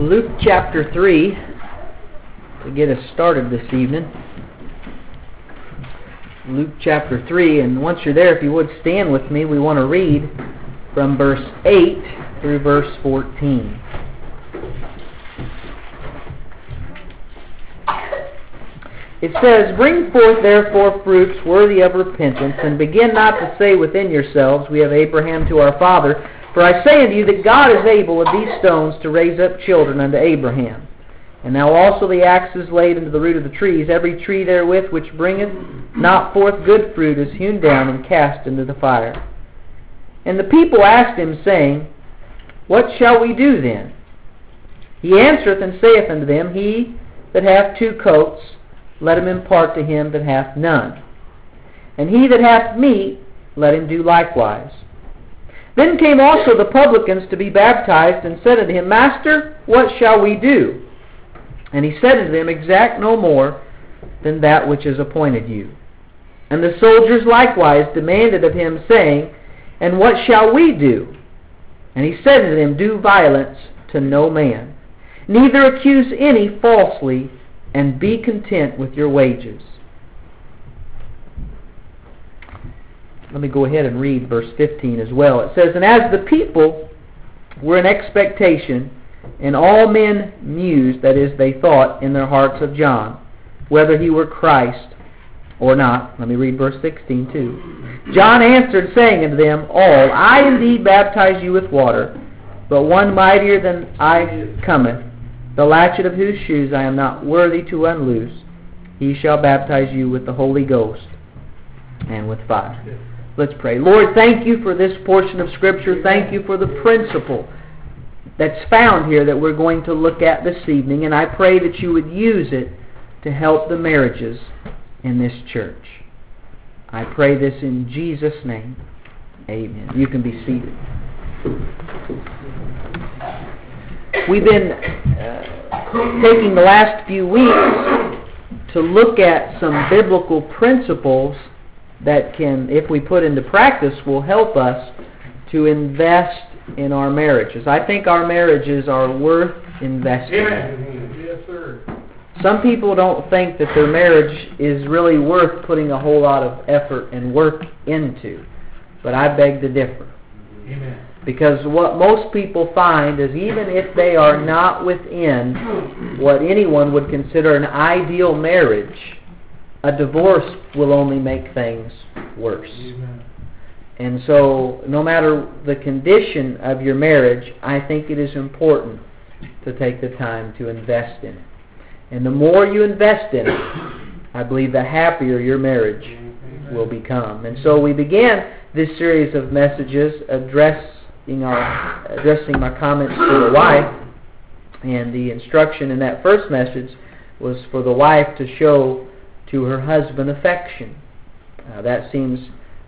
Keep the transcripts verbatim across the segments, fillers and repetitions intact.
Luke chapter three to get us started this evening. Luke chapter three, and once you're there, if you would stand with me, we want to read from verse eight through verse fourteen. It says, "Bring forth therefore fruits worthy of repentance, and begin not to say within yourselves, We have Abraham to our father. For I say unto you that God is able of these stones to raise up children unto Abraham. And now also the axe is laid unto the root of the trees. Every tree therewith which bringeth not forth good fruit is hewn down and cast into the fire. And the people asked him, saying, What shall we do then? He answereth and saith unto them, He that hath two coats, let him impart to him that hath none. And he that hath meat, let him do likewise. Then came also the publicans to be baptized, and said unto him, Master, what shall we do? And he said unto them, Exact no more than that which is appointed you. And the soldiers likewise demanded of him, saying, And what shall we do? And he said unto them, Do violence to no man, neither accuse any falsely, and be content with your wages. Let me go ahead and read verse fifteen as well. It says, And as the people were in expectation, and all men mused, that is, they thought in their hearts of John, whether he were Christ or not. Let me read verse sixteen too. John answered, saying unto them all, I indeed baptize you with water, but one mightier than I cometh, the latchet of whose shoes I am not worthy to unloose. He shall baptize you with the Holy Ghost and with fire. Let's pray. Lord, thank you for this portion of Scripture. Thank you for the principle that's found here that we're going to look at this evening. And I pray that you would use it to help the marriages in this church. I pray this in Jesus' name. Amen. You can be seated. We've been uh, taking the last few weeks to look at some biblical principles that can, if we put into practice, will help us to invest in our marriages. I think our marriages are worth investing in. Yes, sir. Some people don't think that their marriage is really worth putting a whole lot of effort and work into, but I beg to differ. Amen. Because what most people find is even if they are not within what anyone would consider an ideal marriage, a divorce will only make things worse. Amen. And so, no matter the condition of your marriage, I think it is important to take the time to invest in it. And the more you invest in it, I believe the happier your marriage Amen. Will become. And so we began this series of messages addressing our addressing my comments to the wife. And the instruction in that first message was for the wife to show to her husband affection. Uh, that seems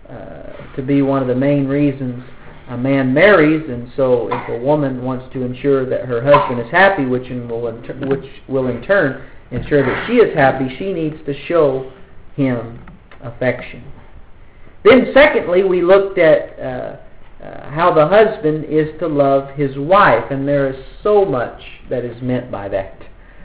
uh, to be one of the main reasons a man marries, and so if a woman wants to ensure that her husband is happy, which in will in, ter- which will in turn ensure that she is happy, she needs to show him affection. Then secondly, we looked at uh, uh, how the husband is to love his wife, and there is so much that is meant by that.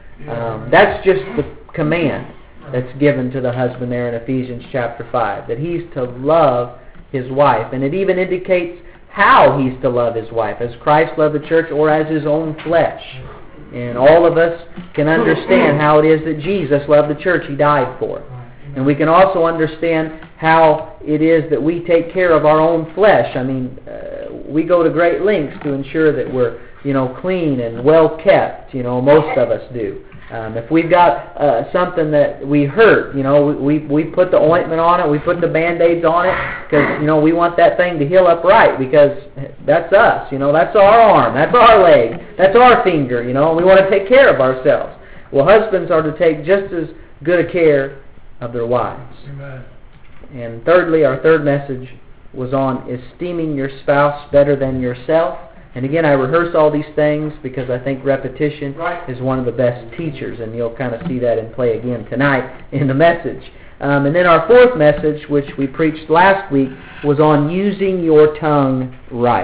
Um, that's just the command that's given to the husband there in Ephesians chapter five, that he's to love his wife. And it even indicates how he's to love his wife, as Christ loved the church or as his own flesh. And all of us can understand how it is that Jesus loved the church. He died for it. And we can also understand how it is that we take care of our own flesh. I mean, uh, we go to great lengths to ensure that we're, you know, clean and well kept. You know, most of us do. Um, if we've got uh, something that we hurt, you know, we, we we put the ointment on it, we put the Band-Aids on it, because, you know, we want that thing to heal up right, because that's us, you know, that's our arm, that's our leg, that's our finger, you know, we want to take care of ourselves. Well, husbands are to take just as good a care of their wives. Amen. And thirdly, our third message was on esteeming your spouse better than yourself. And again, I rehearse all these things because I think repetition right. is one of the best teachers, and you'll kind of see that in play again tonight in the message. Um, and then our fourth message, which we preached last week, was on using your tongue right.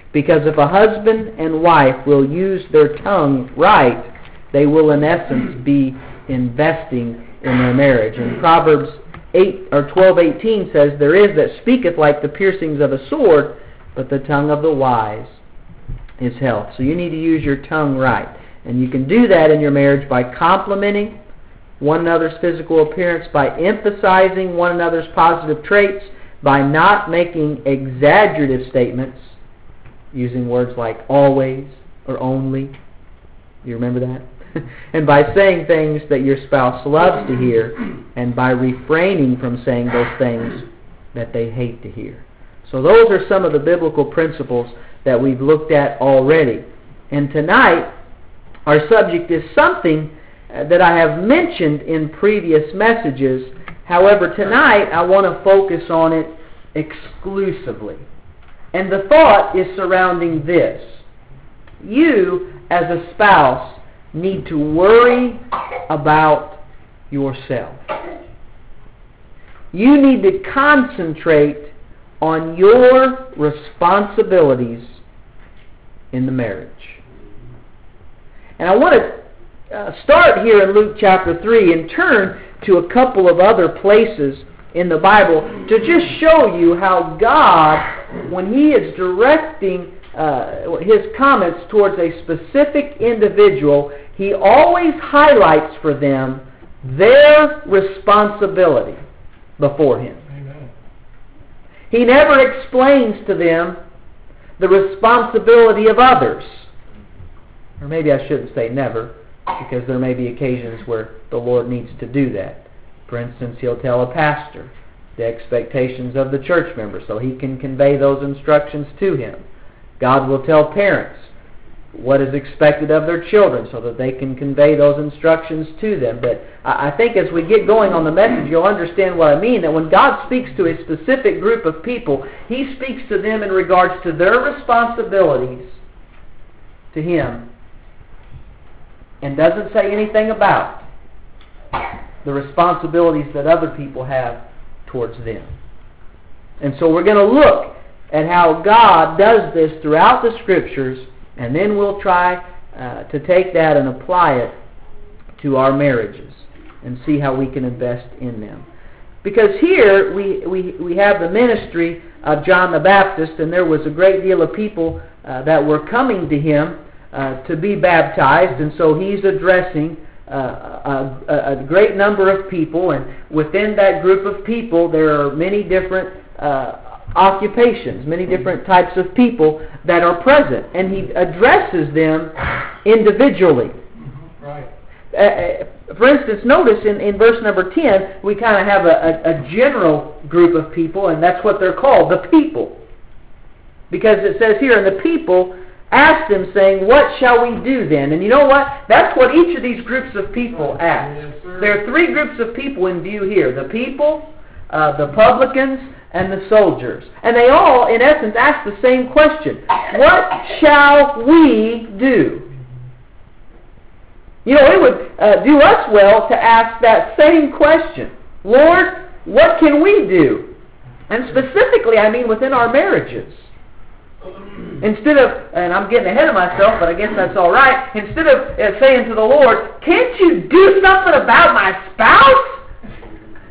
Because if a husband and wife will use their tongue right, they will in essence be investing in their marriage. And Proverbs eight or twelve eighteen says, "There is that speaketh like the piercings of a sword, but the tongue of the wise is health." So you need to use your tongue right. And you can do that in your marriage by complimenting one another's physical appearance, by emphasizing one another's positive traits, by not making exaggerative statements, using words like always or only. You remember that? And by saying things that your spouse loves to hear, and by refraining from saying those things that they hate to hear. So those are some of the biblical principles that we've looked at already. And tonight, our subject is something that I have mentioned in previous messages. However, tonight I want to focus on it exclusively. And the thought is surrounding this. You, as a spouse, need to worry about yourself. You need to concentrate on your responsibilities in the marriage. And I want to uh, start here in Luke chapter three and turn to a couple of other places in the Bible to just show you how God, when He is directing uh, His comments towards a specific individual, He always highlights for them their responsibility before Him. Amen. He never explains to them the responsibility of others. Or maybe I shouldn't say never, because there may be occasions where the Lord needs to do that. For instance, He'll tell a pastor the expectations of the church member so he can convey those instructions to him. God will tell parents what is expected of their children so that they can convey those instructions to them. But I think as we get going on the message, you'll understand what I mean, that when God speaks to a specific group of people, He speaks to them in regards to their responsibilities to Him, and doesn't say anything about the responsibilities that other people have towards them. And so we're going to look at how God does this throughout the Scriptures, and then we'll try uh, to take that and apply it to our marriages and see how we can invest in them. Because here we, we, we have the ministry of John the Baptist, and there was a great deal of people uh, that were coming to him uh, to be baptized, and so he's addressing uh, a, a great number of people, and within that group of people there are many different uh, occupations, many different types of people that are present, and he addresses them individually. Right. Uh, for instance, notice in, in verse number ten, we kind of have a, a, a general group of people, and that's what they're called, the people. Because it says here, and the people asked him, saying, "What shall we do then?" And you know what? That's what each of these groups of people ask. Yes, sir. There are three groups of people in view here. The people, uh, the publicans, and the soldiers. And they all, in essence, ask the same question. What shall we do? You know, it would uh, do us well to ask that same question. Lord, what can we do? And specifically, I mean within our marriages. Instead of, and I'm getting ahead of myself, but I guess that's all right. Instead of uh, saying to the Lord, "Can't you do something about my spouse?"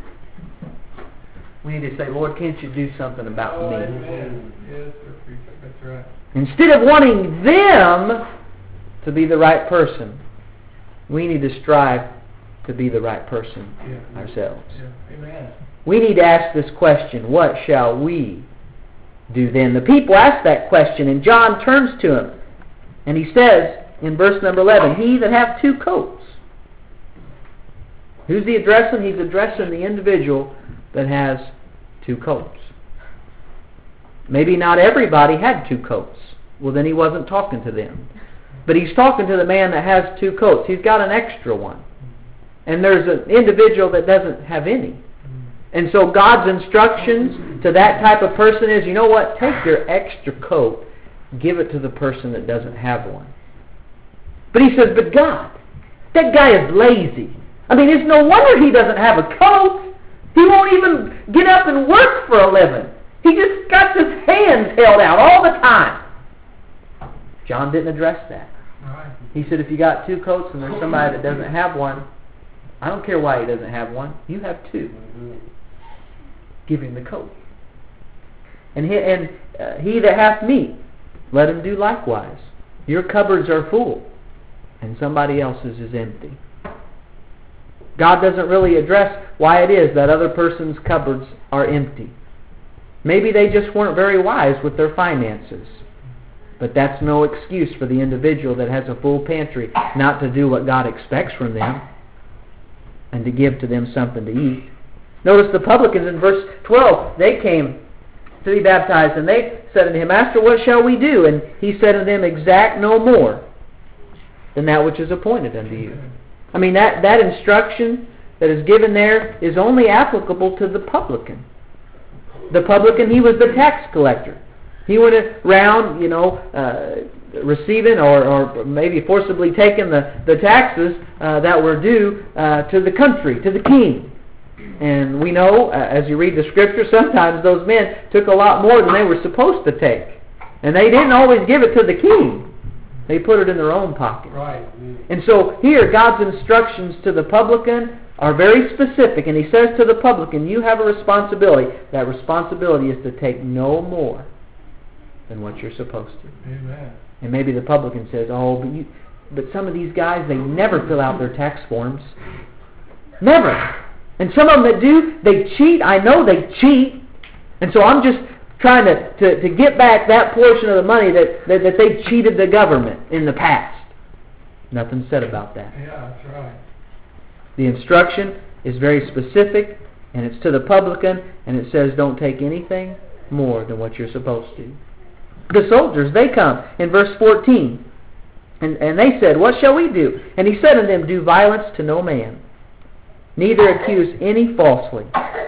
We need to say, "Lord, can't you do something about Oh, me?" amen. Yes, sir. That's right. Instead of wanting them to be the right person, we need to strive to be the right person Yeah. ourselves. Yeah. Amen. We need to ask this question, what shall we do then? The people ask that question, and John turns to him, and he says in verse number eleven, "He that hath two coats." Who's he addressing? He's addressing the individual that has two coats. Maybe not everybody had two coats. Well, then he wasn't talking to them. But he's talking to the man that has two coats. He's got an extra one. And there's an individual that doesn't have any. And so God's instructions to that type of person is, you know what, take your extra coat, give it to the person that doesn't have one. But he says, but God, that guy is lazy. I mean, it's no wonder he doesn't have a coat. He won't even get up and work for a living. He just got his hands held out all the time. John didn't address that. Right. He said, if you got two coats and there's somebody that doesn't have one, I don't care why he doesn't have one. You have two. Give him the coat. And he, and uh, he that hath meat, let him do likewise. Your cupboards are full, and somebody else's is empty. God doesn't really address why it is that other person's cupboards are empty. Maybe they just weren't very wise with their finances. But that's no excuse for the individual that has a full pantry not to do what God expects from them and to give to them something to eat. Notice the publicans in verse twelve, they came to be baptized, and they said unto him, Master, what shall we do? And he said unto them, exact no more than that which is appointed unto you. I mean, that, that instruction that is given there is only applicable to the publican. The publican, he was the tax collector. He went around, you know, uh, receiving or, or maybe forcibly taking the, the taxes uh, that were due uh, to the country, to the king. And we know, uh, as you read the Scripture, sometimes those men took a lot more than they were supposed to take. And they didn't always give it to the king. They put it in their own pocket. Right. And so here, God's instructions to the publican are very specific. And he says to the publican, you have a responsibility. That responsibility is to take no more than what you're supposed to. Amen. And maybe the publican says, oh, but you, but some of these guys, they never fill out their tax forms. Never. And some of them that do, they cheat. I know they cheat. And so I'm just trying to, to, to get back that portion of the money that, that, that they cheated the government in the past. Nothing said about that. Yeah, that's right. The instruction is very specific, and it's to the publican, and it says don't take anything more than what you're supposed to. The soldiers, they come in verse fourteen, and, and they said, what shall we do? And he said unto them, do violence to no man, neither accuse any falsely,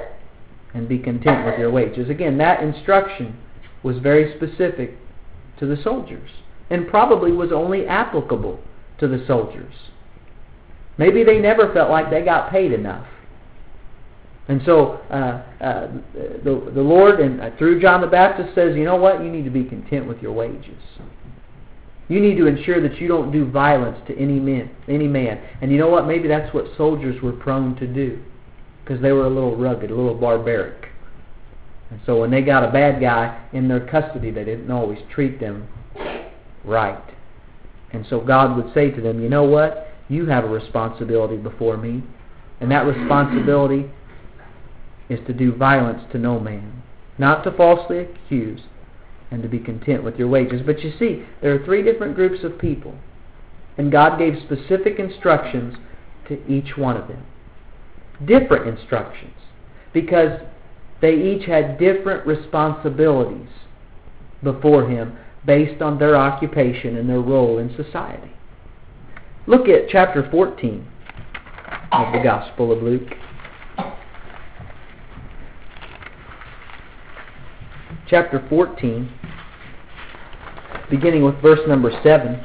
and be content with your wages. Again, that instruction was very specific to the soldiers, and probably was only applicable to the soldiers. Maybe they never felt like they got paid enough. And so uh, uh, the, the Lord, and uh, through John the Baptist, says, you know what? You need to be content with your wages. You need to ensure that you don't do violence to any man. Any man. And you know what? Maybe that's what soldiers were prone to do, because they were a little rugged, a little barbaric. And so when they got a bad guy in their custody, they didn't always treat them right. And so God would say to them, you know what? You have a responsibility before me. And that responsibility is to do violence to no man, not to falsely accuse, and to be content with your wages. But you see, there are three different groups of people, and God gave specific instructions to each one of them. Different instructions, because they each had different responsibilities before Him based on their occupation and their role in society. Look at chapter fourteen of the Gospel of Luke. Chapter fourteen, beginning with verse number seven.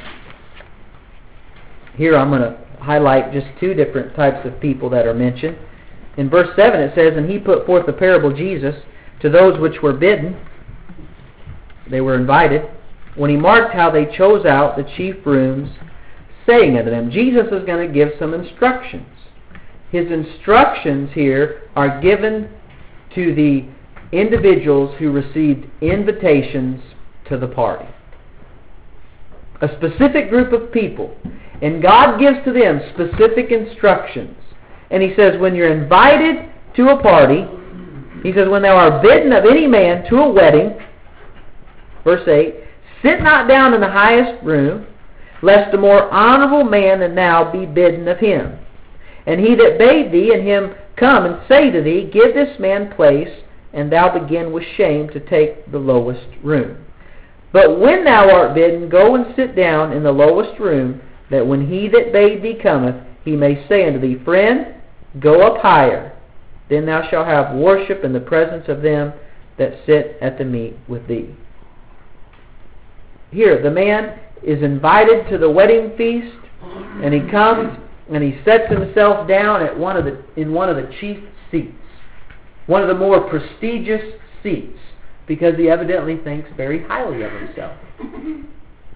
Here I'm going to highlight just two different types of people that are mentioned. In verse seven it says, and he put forth the parable, Jesus, to those which were bidden. They were invited. When he marked how they chose out the chief rooms, saying unto them, Jesus is going to give some instructions. His instructions here are given to the individuals who received invitations to the party. A specific group of people. And God gives to them specific instructions. And He says, when you're invited to a party, He says, when thou art bidden of any man to a wedding, verse eight, sit not down in the highest room, lest a more honorable man than thou be bidden of him. And he that bade thee and him come and say to thee, give this man place, and thou begin with shame to take the lowest room. But when thou art bidden, go and sit down in the lowest room, that when he that bade thee cometh, he may say unto thee, friend, go up higher. Then thou shalt have worship in the presence of them that sit at the meat with thee. Here, the man is invited to the wedding feast, and he comes and he sets himself down at one of the in one of the chief seats, one of the more prestigious seats, because he evidently thinks very highly of himself.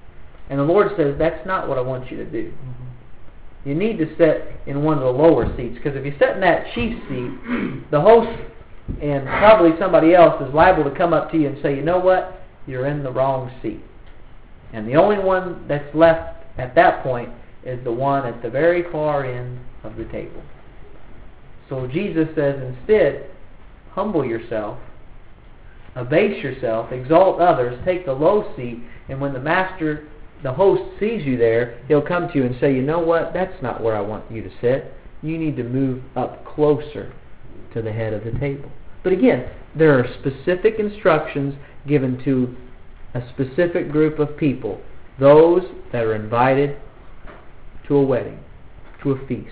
And the Lord says, that's not what I want you to do. Mm-hmm. You need to sit in one of the lower seats, because if you sit in that chief seat, the host and probably somebody else is liable to come up to you and say, you know what, you're in the wrong seat. And the only one that's left at that point is the one at the very far end of the table. So Jesus says, instead, humble yourself, abase yourself, exalt others, take the low seat, and when the master, the host, sees you there, he'll come to you and say, you know what, that's not where I want you to sit. You need to move up closer to the head of the table. But again, there are specific instructions given to a specific group of people, those that are invited to a wedding, to a feast.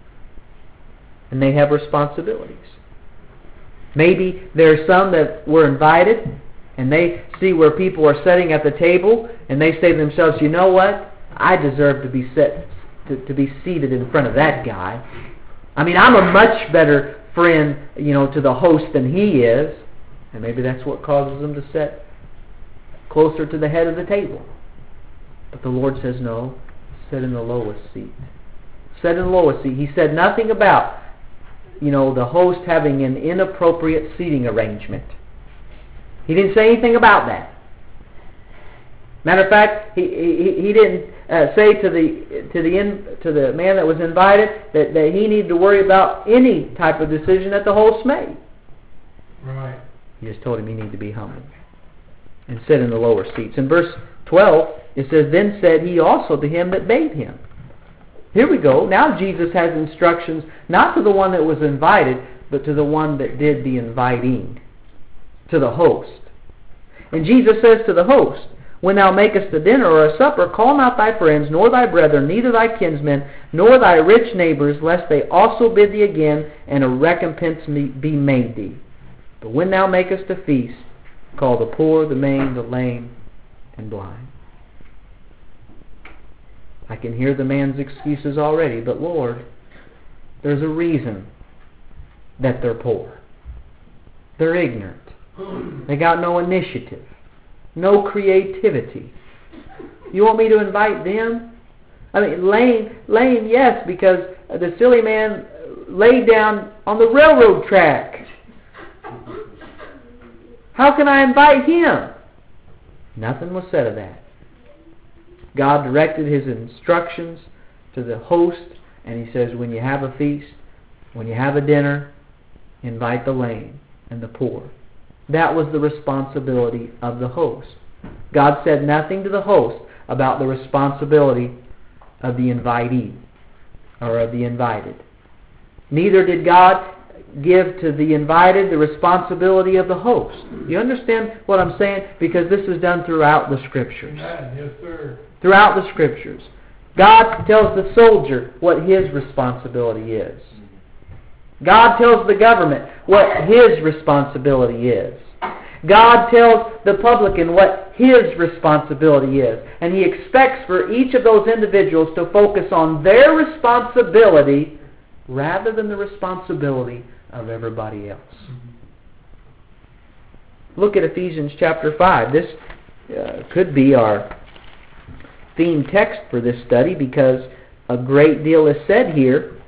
And they have responsibilities. Maybe there are some that were invited and they see where people are sitting at the table and they say to themselves, you know what? I deserve to be set, to, to be seated in front of that guy. I mean, I'm a much better friend, you know, to the host than he is. And maybe that's what causes them to sit closer to the head of the table. But the Lord says, no, sit in the lowest seat. Sit in the lowest seat. He said nothing about, you know, the host having an inappropriate seating arrangement. He didn't say anything about that. Matter of fact, he he, he didn't uh, say to the to the in, to the man that was invited that, that he needed to worry about any type of decision that the host made. Right. He just told him he needed to be humble and sit in the lower seats. In verse twelve, it says, then said he also to him that bade him. Here we go. Now Jesus has instructions not to the one that was invited, but to the one that did the inviting, to the host. And Jesus says to the host, when thou makest a dinner or a supper, call not thy friends, nor thy brethren, neither thy kinsmen, nor thy rich neighbors, lest they also bid thee again, and a recompense be made thee. But when thou makest a feast, call the poor, the maimed, the lame, and blind. I can hear the man's excuses already, but Lord, there's a reason that they're poor. They're ignorant. They got no initiative, no creativity. You want me to invite them? I mean, lame, lame, yes, because the silly man laid down on the railroad track. How can I invite him? Nothing was said of that. God directed his instructions to the host, and he says, when you have a feast, when you have a dinner, invite the lame and the poor. That was the responsibility of the host. God said nothing to the host about the responsibility of the invitee or of the invited. Neither did God give to the invited the responsibility of the host. You understand what I'm saying? Because this is done throughout the Scriptures. Yes, sir. Throughout the Scriptures. God tells the soldier what his responsibility is. God tells the government what his responsibility is. God tells the publican what his responsibility is. And he expects for each of those individuals to focus on their responsibility rather than the responsibility of everybody else. Look at Ephesians chapter five. This uh, could be our theme text for this study, because a great deal is said here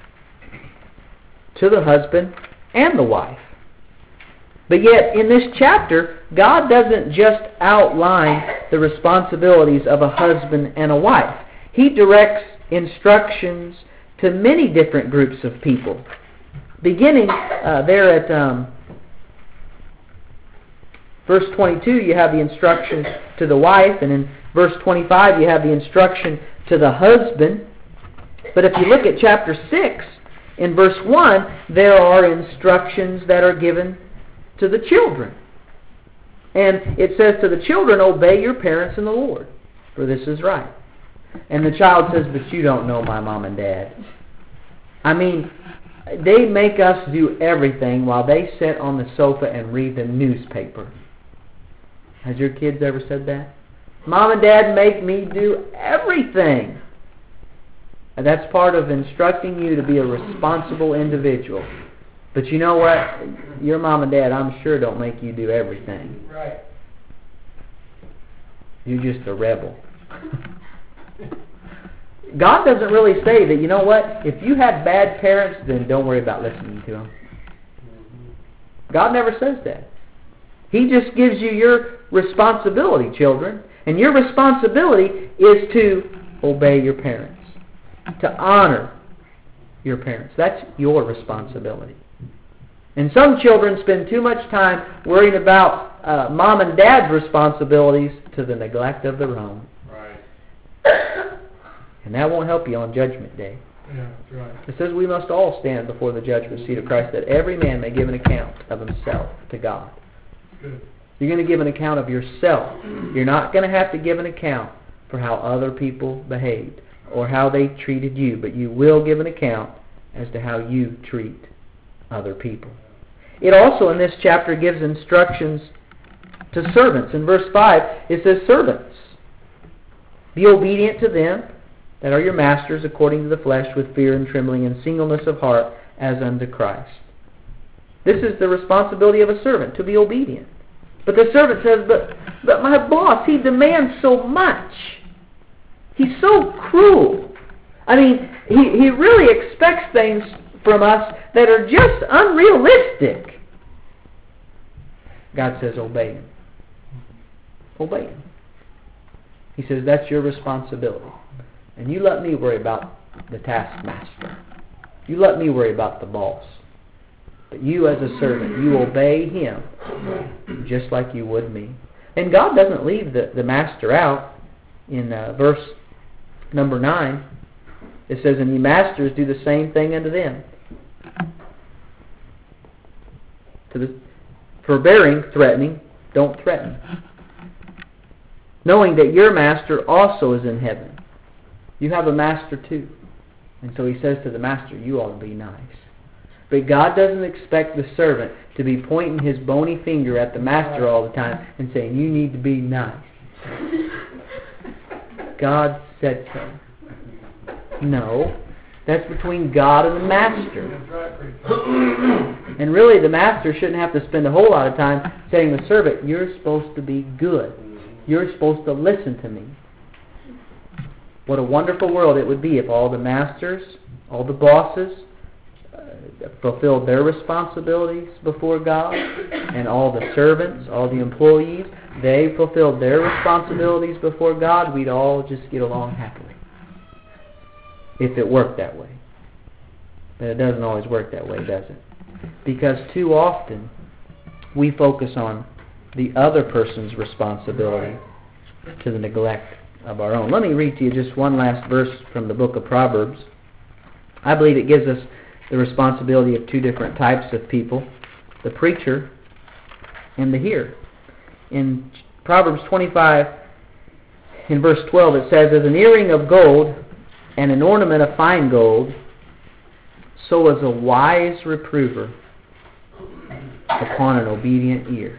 to the husband and the wife. But yet, in this chapter, God doesn't just outline the responsibilities of a husband and a wife. He directs instructions to many different groups of people. Beginning uh, there at um, verse twenty-two, you have the instruction to the wife, and in verse twenty-five, you have the instruction to the husband. But if you look at chapter six, in verse one, there are instructions that are given to the children. And it says to the children, obey your parents in the Lord, for this is right. And the child says, but you don't know my mom and dad. I mean, they make us do everything while they sit on the sofa and read the newspaper. Has your kids ever said that? Mom and Dad make me do everything. And that's part of instructing you to be a responsible individual. But you know what? Your mom and dad, I'm sure, don't make you do everything. Right. You're just a rebel. God doesn't really say that, you know what, if you had bad parents, then don't worry about listening to them. God never says that. He just gives you your responsibility, children. And your responsibility is to obey your parents, to honor your parents. That's your responsibility. And some children spend too much time worrying about uh, mom and dad's responsibilities to the neglect of their own. Right. And that won't help you on Judgment Day. Yeah, that's right. It says we must all stand before the judgment seat of Christ, that every man may give an account of himself to God. Good. You're going to give an account of yourself. You're not going to have to give an account for how other people behaved or how they treated you, but you will give an account as to how you treat other people. It also, in this chapter, gives instructions to servants. In verse five, it says, servants, be obedient to them that are your masters according to the flesh, with fear and trembling and singleness of heart, as unto Christ. This is the responsibility of a servant, to be obedient. But the servant says, but, but my boss, he demands so much. He's so cruel. I mean, he, he really expects things from us that are just unrealistic. God says, obey him. Obey him. He says, that's your responsibility. And you let me worry about the taskmaster. You let me worry about the boss. But you as a servant, you obey him just like you would me. And God doesn't leave the, the master out. In uh, verse number nine, it says, and ye masters do the same thing unto them. To the forbearing, threatening, don't threaten. Knowing that your master also is in heaven. You have a master too. And so he says to the master, you ought to be nice. But God doesn't expect the servant to be pointing his bony finger at the master all the time and saying, you need to be nice. God said so. No. That's between God and the master. And really the master shouldn't have to spend a whole lot of time saying to the servant, you're supposed to be good. You're supposed to listen to me. What a wonderful world it would be if all the masters, all the bosses, uh, fulfilled their responsibilities before God, and all the servants, all the employees, they fulfilled their responsibilities before God. We'd all just get along happily. If it worked that way. But it doesn't always work that way, does it? Because too often we focus on the other person's responsibility to the neglect of our own. Let me read to you just one last verse from the book of Proverbs. I believe it gives us the responsibility of two different types of people, the preacher and the hearer. In Proverbs twenty-five, in verse twelve, it says, as an earring of gold and an ornament of fine gold, so is a wise reprover upon an obedient ear.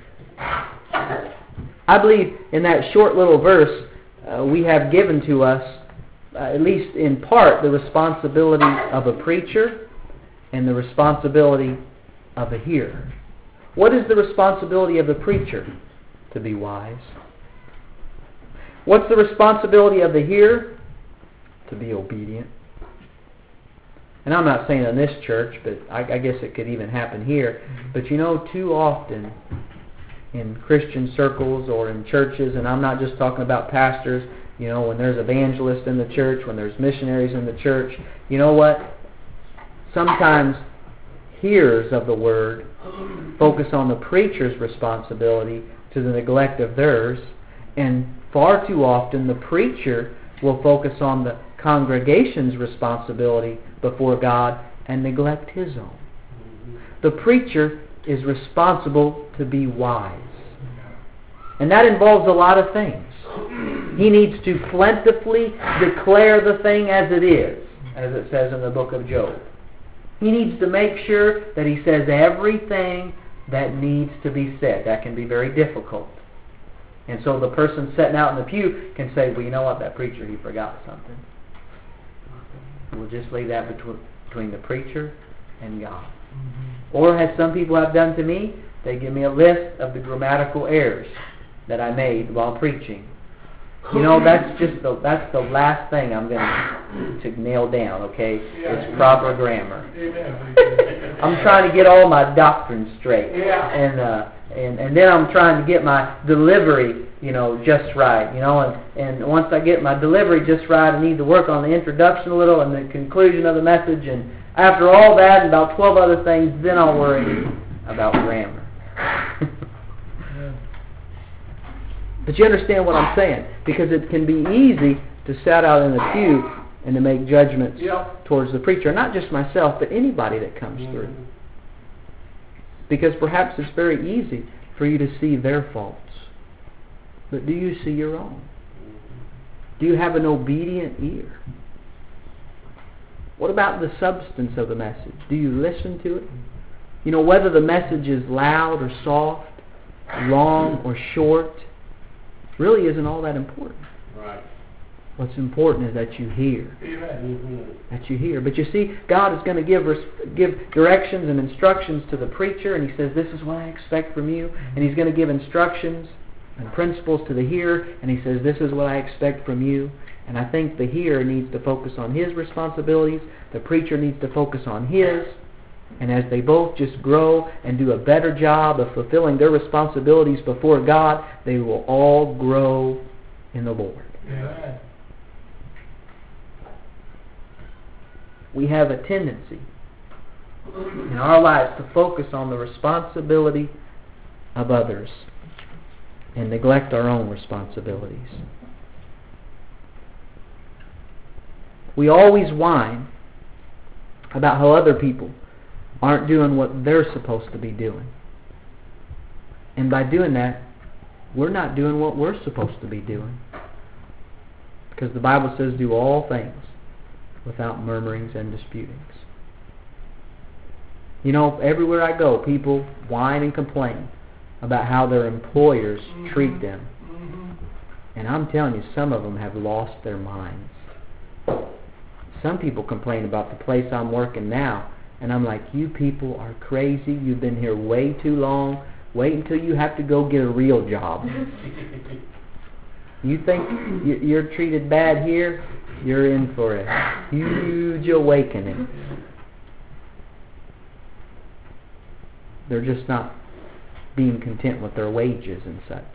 I believe in that short little verse, uh, we have given to us, uh, at least in part, the responsibility of a preacher and the responsibility of a hearer. What is the responsibility of the preacher? To be wise. What's the responsibility of the hearer? To be obedient. And I'm not saying in this church, but I, I guess it could even happen here. But you know, too often in Christian circles or in churches, and I'm not just talking about pastors, you know, when there's evangelists in the church, when there's missionaries in the church, you know what? Sometimes hearers of the word focus on the preacher's responsibility to the neglect of theirs, and far too often the preacher will focus on the congregation's responsibility before God and neglect his own. The preacher is responsible to be wise. And that involves a lot of things. He needs to plentifully declare the thing as it is, as it says in the book of Job. He needs to make sure that he says everything that needs to be said. That can be very difficult. And so the person sitting out in the pew can say, well, you know what, that preacher, he forgot something. We'll just leave that between, between the preacher and God. Mm-hmm. Or as some people have done to me, they give me a list of the grammatical errors that I made while preaching. You know, that's just the that's the last thing I'm going to nail down, okay? It's proper grammar. Amen. I'm trying to get all my doctrine straight. Yeah. And uh and, and then I'm trying to get my delivery, you know, just right, you know, and, and once I get my delivery just right, I need to work on the introduction a little and the conclusion of the message, and after all that and about twelve other things, then I'll worry about grammar. But you understand what I'm saying? Because it can be easy to sit out in the pew and to make judgments Yep. towards the preacher. Not just myself, but anybody that comes Mm-hmm. through. Because perhaps it's very easy for you to see their faults. But do you see your own? Do you have an obedient ear? What about the substance of the message? Do you listen to it? You know, whether the message is loud or soft, long or short, really isn't all that important. Right. What's important is that you hear. Amen. That you hear. But you see, God is going to give res- give directions and instructions to the preacher, and He says, this is what I expect from you. And He's going to give instructions and principles to the hearer, and He says, this is what I expect from you. And I think the hearer needs to focus on his responsibilities. The preacher needs to focus on his. And as they both just grow and do a better job of fulfilling their responsibilities before God, they will all grow in the Lord. Amen. We have a tendency in our lives to focus on the responsibility of others and neglect our own responsibilities. We always whine about how other people aren't doing what they're supposed to be doing. And by doing that, we're not doing what we're supposed to be doing. Because the Bible says, do all things without murmurings and disputings. You know, everywhere I go, people whine and complain about how their employers mm-hmm. treat them. Mm-hmm. And I'm telling you, some of them have lost their minds. Some people complain about the place I'm working now, and I'm like, you people are crazy. You've been here way too long. Wait until you have to go get a real job. You think you're treated bad here? You're in for a huge awakening. They're just not being content with their wages and such.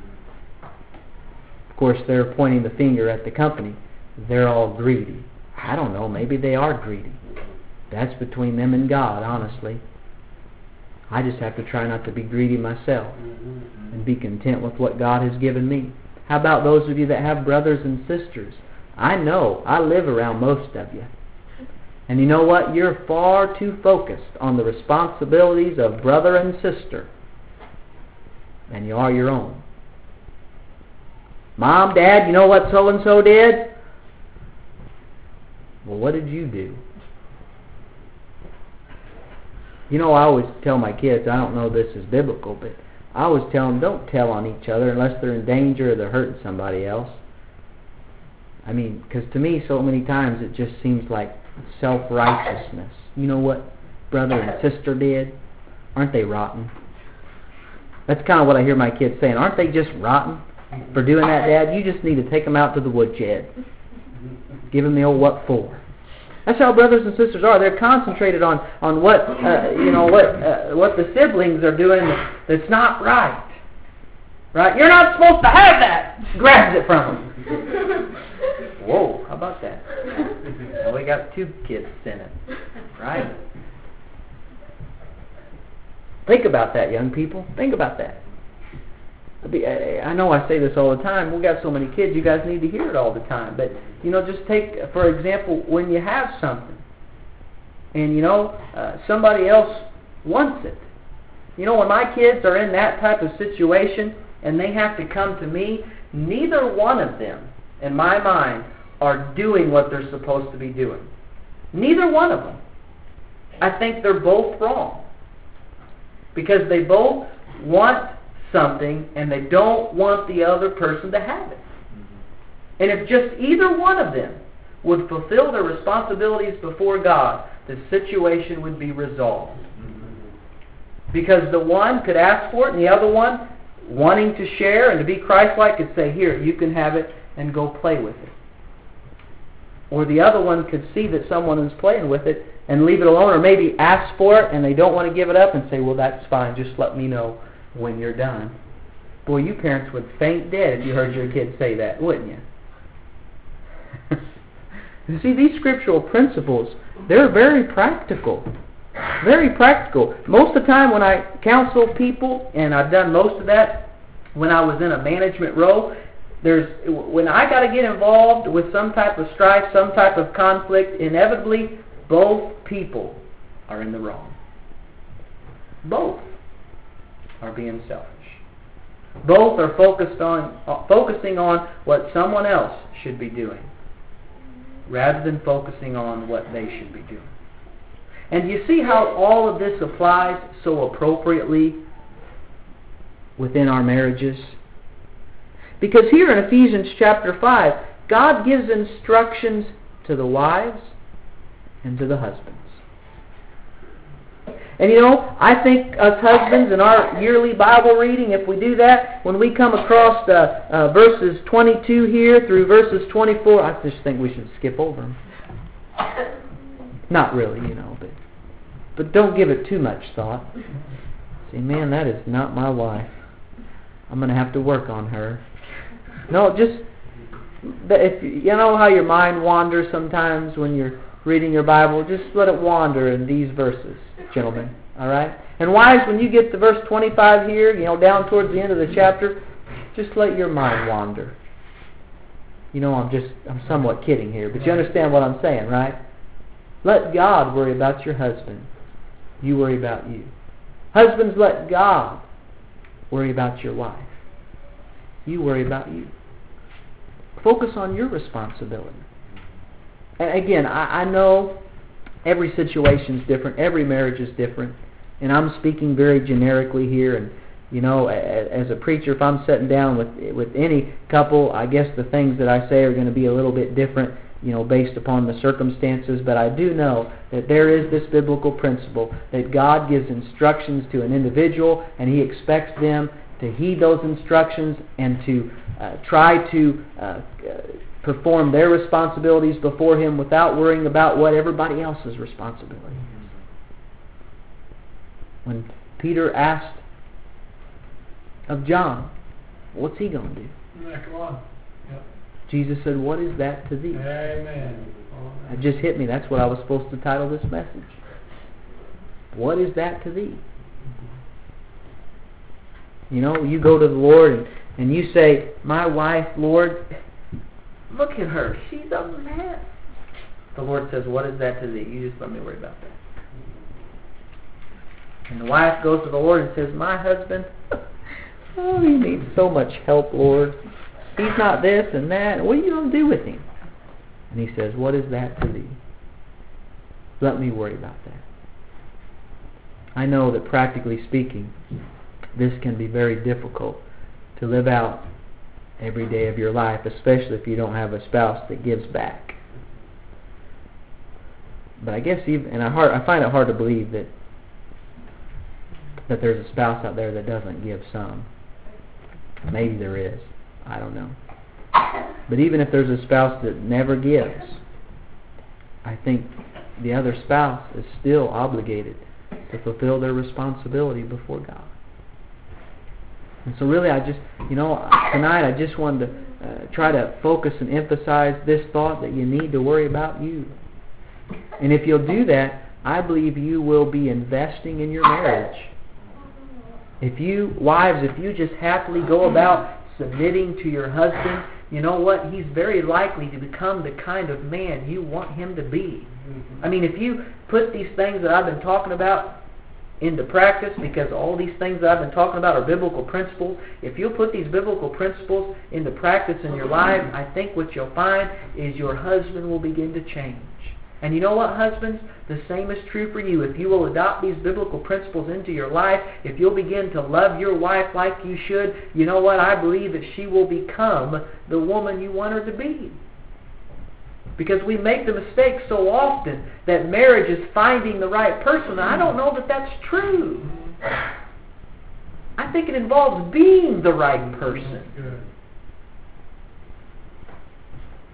Of course, they're pointing the finger at the company. They're all greedy. I don't know, maybe they are greedy. That's between them and God, honestly. I just have to try not to be greedy myself and be content with what God has given me. How about those of you that have brothers and sisters? I know, I live around most of you. And you know what? You're far too focused on the responsibilities of brother and sister than you are your own. Mom, Dad, you know what so-and-so did? Well, what did you do? You know, I always tell my kids, I don't know if this is biblical, but I always tell them, don't tell on each other unless they're in danger or they're hurting somebody else. I mean, because to me, so many times it just seems like self-righteousness. You know what brother and sister did? Aren't they rotten? That's kind of what I hear my kids saying. Aren't they just rotten for doing that, Dad? You just need to take them out to the woodshed. Give them the old what for. That's how brothers and sisters are. They're concentrated on on what uh, you know what uh, what the siblings are doing that's not right. Right? You're not supposed to have that. Grabs it from them. Whoa! How about that? Well, we got two kids in it. Right? Think about that, young people. Think about that. I know I say this all the time. We got so many kids, you guys need to hear it all the time. But, you know, just take, for example, when you have something and, you know, uh, somebody else wants it. You know, when my kids are in that type of situation and they have to come to me, neither one of them, in my mind, are doing what they're supposed to be doing. Neither one of them. I think they're both wrong. Because they both want something and they don't want the other person to have it. And if just either one of them would fulfill their responsibilities before God, the situation would be resolved. Because the one could ask for it and the other one, wanting to share and to be Christ-like, could say, here, you can have it, and go play with it. Or the other one could see that someone is playing with it and leave it alone, or maybe ask for it and they don't want to give it up and say, well, that's fine, just let me know when you're done. Boy, you parents would faint dead if you heard your kid say that, wouldn't you? You see, these scriptural principles, they're very practical. Very practical. Most of the time when I counsel people, and I've done most of that when I was in a management role, there's when I got to get involved with some type of strife, some type of conflict, inevitably both people are in the wrong. Both are being selfish. Both are focused on uh, focusing on what someone else should be doing, rather than focusing on what they should be doing. And you see how all of this applies so appropriately within our marriages? Because here in Ephesians chapter five, God gives instructions to the wives and to the husbands. And you know, I think us husbands in our yearly Bible reading, if we do that, when we come across uh, uh, verses twenty-two here through verses twenty-four, I just think we should skip over them. Not really, you know, but but don't give it too much thought. See, man, that is not my wife. I'm going to have to work on her. No, just, if you know how your mind wanders sometimes when you're reading your Bible, just let it wander in these verses, gentlemen. All right? And wives, when you get to verse twenty-five here, you know, down towards the end of the chapter, just let your mind wander. You know, I'm just, I'm somewhat kidding here, but you understand what I'm saying, right? Let God worry about your husband. You worry about you. Husbands, let God worry about your wife. You worry about you. Focus on your responsibility. And again, I, I know every situation is different. Every marriage is different. And I'm speaking very generically here. And, you know, as a preacher, if I'm sitting down with with any couple, I guess the things that I say are going to be a little bit different, you know, based upon the circumstances. But I do know that there is this biblical principle that God gives instructions to an individual, and He expects them to heed those instructions and to uh, try to uh, uh, perform their responsibilities before Him without worrying about what everybody else's responsibility is. When Peter asked of John, what's he going to do? Yeah, come on. Yep. Jesus said, what is that to thee? Amen. It just hit me. That's what I was supposed to title this message. What is that to thee? You know, you go to the Lord and, and you say, my wife, Lord, look at her. She's a mess. The Lord says, what is that to thee? You just let me worry about that. And the wife goes to the Lord and says, my husband, oh, he needs so much help, Lord. He's not this and that. What are you going to do with him? And He says, what is that to thee? Let me worry about that. I know that practically speaking, this can be very difficult to live out every day of your life, especially if you don't have a spouse that gives back. But I guess even, and I, hard, I find it hard to believe that that there's a spouse out there that doesn't give some. Maybe there is. I don't know. But even if there's a spouse that never gives, I think the other spouse is still obligated to fulfill their responsibility before God. And so really I just, you know, tonight I just wanted to uh, try to focus and emphasize this thought that you need to worry about you. And if you'll do that, I believe you will be investing in your marriage. If you, wives, if you just happily go about submitting to your husband, you know what? He's very likely to become the kind of man you want him to be. I mean, if you put these things that I've been talking about into practice, because all these things that I've been talking about are biblical principles, if you put these biblical principles into practice in your life, I think what you'll find is your husband will begin to change. And you know what, husbands? The same is true for you. If you will adopt these biblical principles into your life, if you'll begin to love your wife like you should, you know what? I believe that she will become the woman you want her to be. Because we make the mistake so often that marriage is finding the right person. I don't know that that's true. I think it involves being the right person.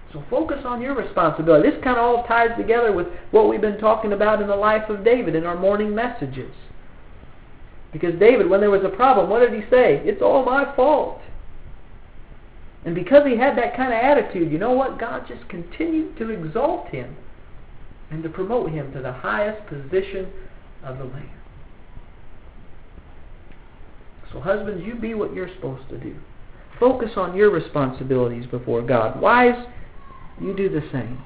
So focus on your responsibility. This kind of all ties together with what we've been talking about in the life of David in our morning messages. Because David, when there was a problem, what did he say? It's all my fault. And because he had that kind of attitude, you know what? God just continued to exalt him and to promote him to the highest position of the land. So husbands, you be what you're supposed to do. Focus on your responsibilities before God. Wives, you do the same.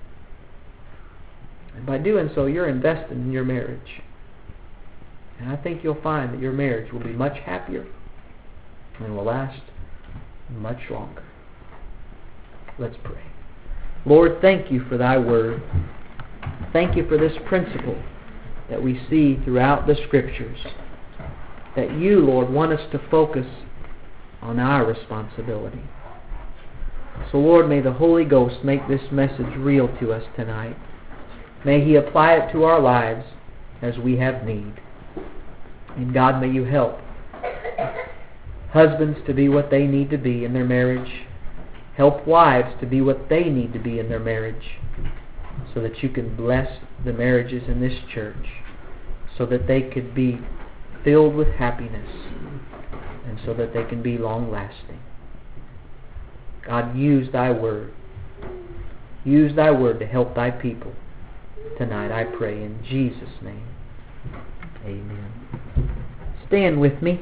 And by doing so, you're invested in your marriage. And I think you'll find that your marriage will be much happier and will last much longer. Let's pray. Lord, thank you for thy word. Thank you for this principle that we see throughout the Scriptures. That you, Lord, want us to focus on our responsibility. So, Lord, may the Holy Ghost make this message real to us tonight. May He apply it to our lives as we have need. And God, may you help husbands to be what they need to be in their marriage. Help wives to be what they need to be in their marriage, so that you can bless the marriages in this church, so that they could be filled with happiness, and so that they can be long-lasting. God, use thy word. Use thy word to help thy people tonight, I pray, in Jesus' name. Amen. Stand with me.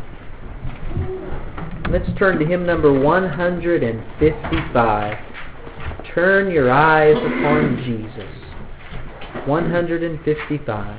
Let's turn to hymn number one hundred fifty-five. Turn your eyes upon Jesus. one hundred fifty-five.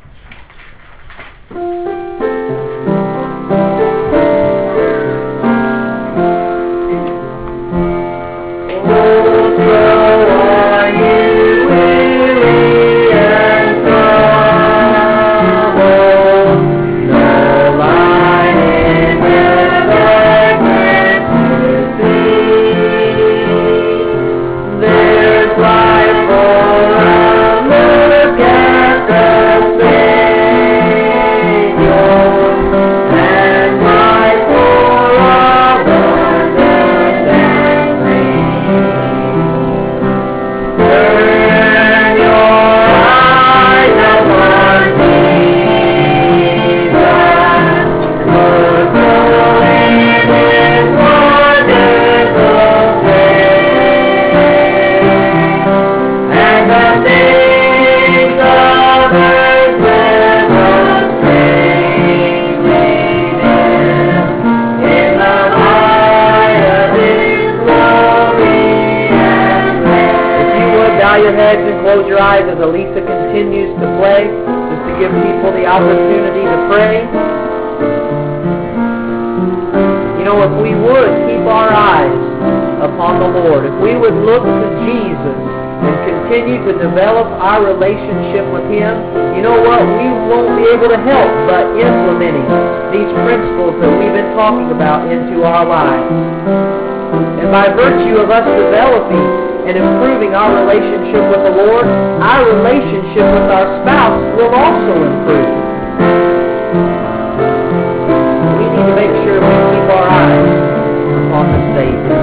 Close your eyes as Elisa continues to play, just to give people the opportunity to pray. You know, if we would keep our eyes upon the Lord, if we would look to Jesus and continue to develop our relationship with Him, you know what? We won't be able to help but implementing these principles that we've been talking about into our lives. And by virtue of us developing and improving our relationship with the Lord, our relationship with our spouse will also improve. We need to make sure we keep our eyes upon the Savior.